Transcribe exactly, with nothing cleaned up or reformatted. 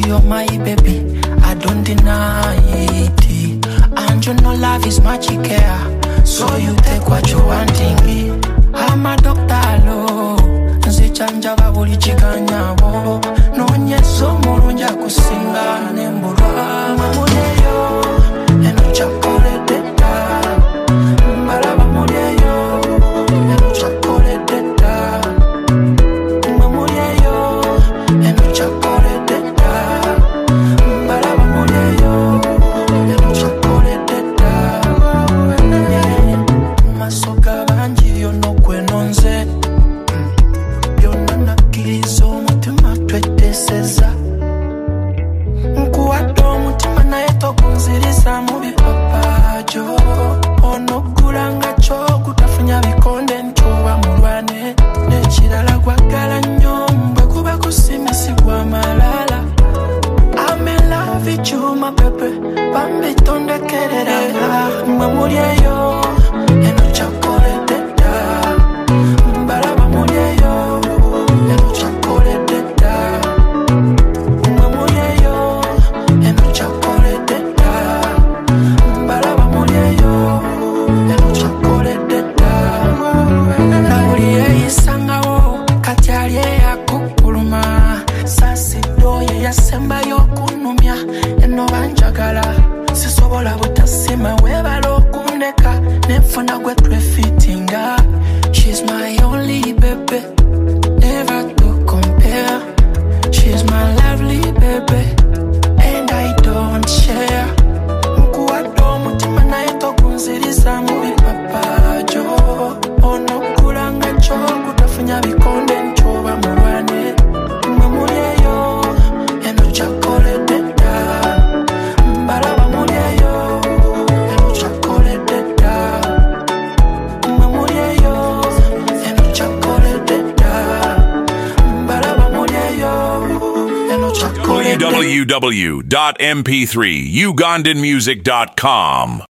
you're my baby, I don't deny it. And you know love is magic here, so you take what you wanting. I'm a doctor, lo nzichanja babuli chikanyabo nonyeso mulunja kusinga nembura mamuneyo eno chakole deta mbalaba muneyo eno chakole deta mamuneyo eno chakole deta mbalaba muneyo eno chakole deta masoka banji yo no kwenonze kilizo mutima tweteseza nkuwato mutima naye tokunziriza mu bipapajo onogulanga kyo kutafunya bikonde ntuba mulwane nekirala gwagala nnyo mbwe kuba kusimisibwa malala I'm in love with you my baby bambi tondekerera mwe mulyeyo eno chakole deta mbalaba mulyeyo eno chakole deta mwamuyeyo eno chakole deta mbalaba mulyeyo eno chakole deta nawuliye yisangawo kati alye yakukuluma sasido ye yasembayo okunumya eno banjagala sisobola butasima webala okundeka nenfuna gwe twefitinga. She's my only baby, never to compare. She's my lovely baby, and I don't share. Nkuwato mutima naye tokunziriza mu bipapajo onokulanga kyo kutafunya bikonde ntuba mulwane mwamuyeyo eno chakole deta mbalaba mulyeyo eno chakole deta mwamuyeyo eno chakole deta mbalaba mulyeyo eno chakole deta. w w w dot m p three ugandan music dot com